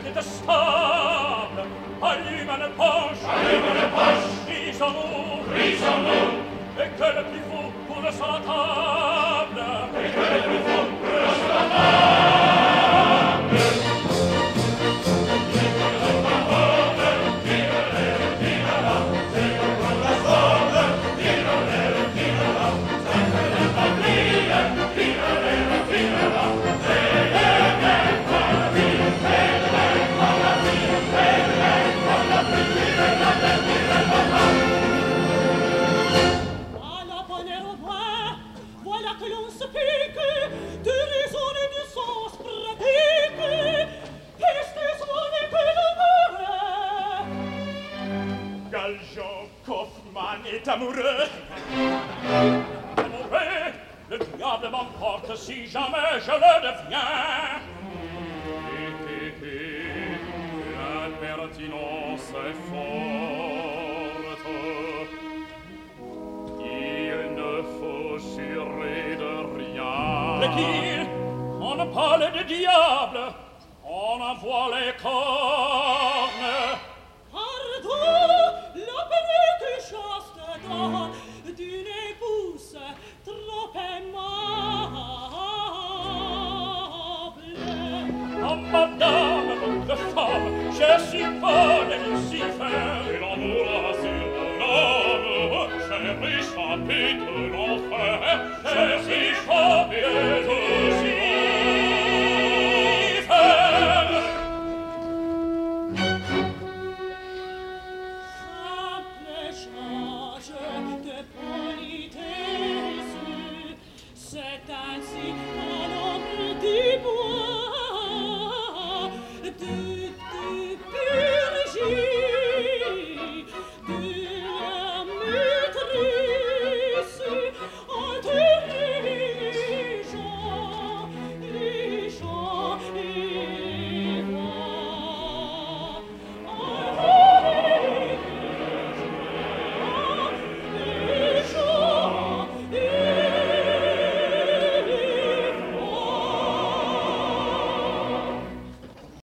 détestable. Allume une poche, grisons-nous, et que le plus fou coule sur la table. Amoureux, le diable m'emporte si jamais je le deviens. L'impertinence est forte. Il ne faut jurer de rien. Mais qu'il, on parle de diable, on envoie les cornes. Pardon, la perruque chaste d'une épouse trop aimable. Oh, madame, de femme, je suis folle et Lucifer. Et l'amour rassure l'homme, j'ai échappé de l'enfer, j'ai échappé de Lucifer. C'est ainsi qu'à l'ombre du bois de